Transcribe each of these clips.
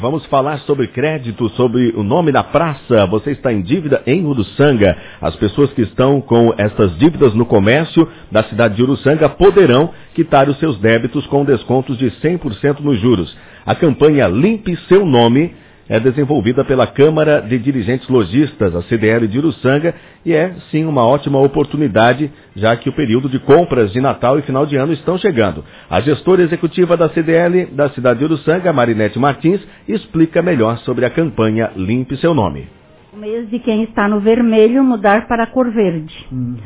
Vamos falar sobre crédito, sobre o nome da praça. Você está em dívida em Uruçanga. As pessoas que estão com essas dívidas no comércio da cidade de Uruçanga poderão quitar os seus débitos com descontos de 100% nos juros. A campanha Limpe Seu Nome é desenvolvida pela Câmara de Dirigentes Lojistas, a CDL de Uruçanga, e é, sim, uma ótima oportunidade, já que o período de compras de Natal e final de ano estão chegando. A gestora executiva da CDL da cidade de Uruçanga, Marinete Martins, explica melhor sobre a campanha Limpe Seu Nome. O mês de quem está no vermelho mudar para a cor verde.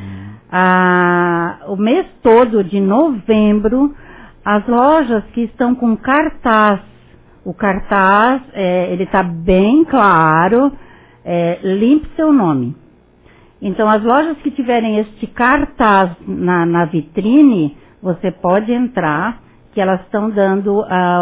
O mês todo de novembro, as lojas que estão com cartaz, o cartaz, ele está bem claro, Limpe Seu Nome. Então, as lojas que tiverem este cartaz na vitrine, você pode entrar, que elas estão dando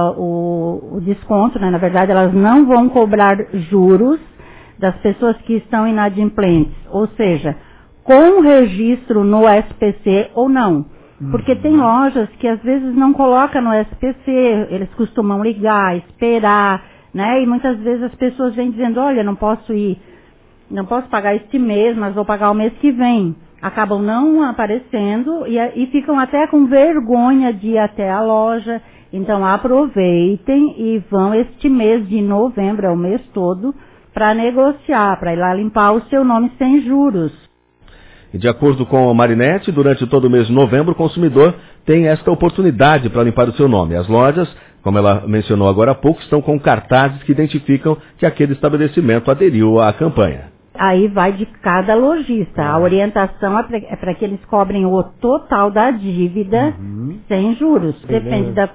o desconto, né? Na verdade, elas não vão cobrar juros das pessoas que estão inadimplentes, ou seja, com registro no SPC ou não. Porque tem lojas que às vezes não colocam no SPC, eles costumam ligar, esperar, né? E muitas vezes as pessoas vêm dizendo, olha, não posso pagar este mês, mas vou pagar o mês que vem. Acabam não aparecendo e ficam até com vergonha de ir até a loja. Então aproveitem e vão este mês de novembro, é o mês todo, para negociar, para ir lá limpar o seu nome sem juros. E de acordo com a Marinete, durante todo o mês de novembro, o consumidor tem esta oportunidade para limpar o seu nome. As lojas, como ela mencionou agora há pouco, estão com cartazes que identificam que aquele estabelecimento aderiu à campanha. Aí vai de cada lojista. A orientação é para que eles cobrem o total da dívida sem juros. Depende da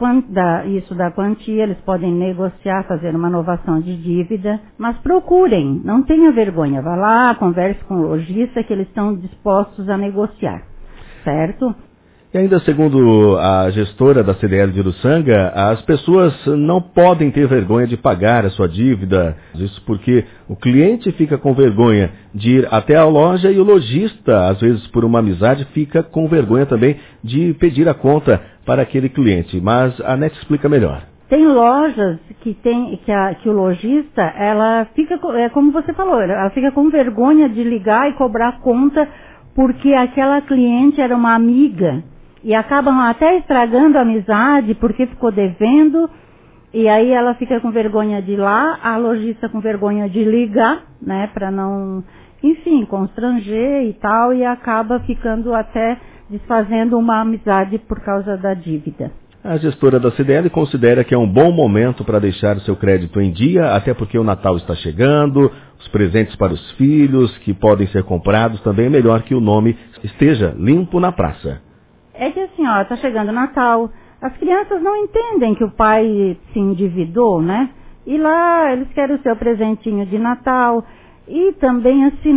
quantia, eles podem negociar, fazer uma inovação de dívida. Mas procurem, não tenha vergonha. Vá lá, converse com o lojista que eles estão dispostos a negociar. Certo? E ainda segundo a gestora da CDL de Uruçanga, as pessoas não podem ter vergonha de pagar a sua dívida. Isso porque o cliente fica com vergonha de ir até a loja e o lojista, às vezes por uma amizade, fica com vergonha também de pedir a conta para aquele cliente. Mas a NET explica melhor. Tem lojas que o lojista, ela fica, como você falou, ela fica com vergonha de ligar e cobrar a conta porque aquela cliente era uma amiga. E acabam até estragando a amizade porque ficou devendo. E aí ela fica com vergonha de ir lá, a lojista com vergonha de ligar, né? Para não, enfim, constranger e tal. E acaba ficando até desfazendo uma amizade por causa da dívida. A gestora da CDL considera que é um bom momento para deixar o seu crédito em dia, até porque o Natal está chegando, os presentes para os filhos que podem ser comprados, também é melhor que o nome esteja limpo na praça. É que assim, ó, tá chegando o Natal, as crianças não entendem que o pai se endividou, né? E lá eles querem o seu presentinho de Natal. E também assim,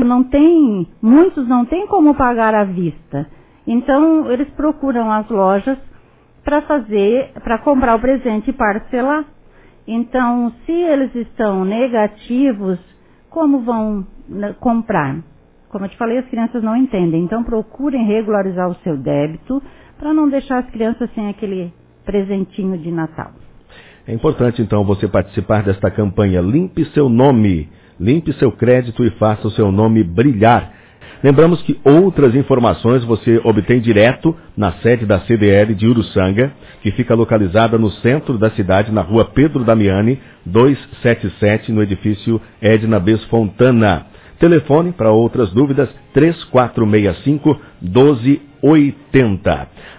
muitos não têm como pagar à vista. Então eles procuram as lojas para comprar o presente e parcelar. Então, se eles estão negativos, como vão comprar? Como eu te falei, as crianças não entendem. Então, procurem regularizar o seu débito para não deixar as crianças sem aquele presentinho de Natal. É importante, então, você participar desta campanha Limpe Seu Nome, limpe seu crédito e faça o seu nome brilhar. Lembramos que outras informações você obtém direto na sede da CDL de Uruçanga, que fica localizada no centro da cidade, na rua Pedro Damiani, 277, no edifício Edna Bess Fontana. Telefone para outras dúvidas, 3465-1280.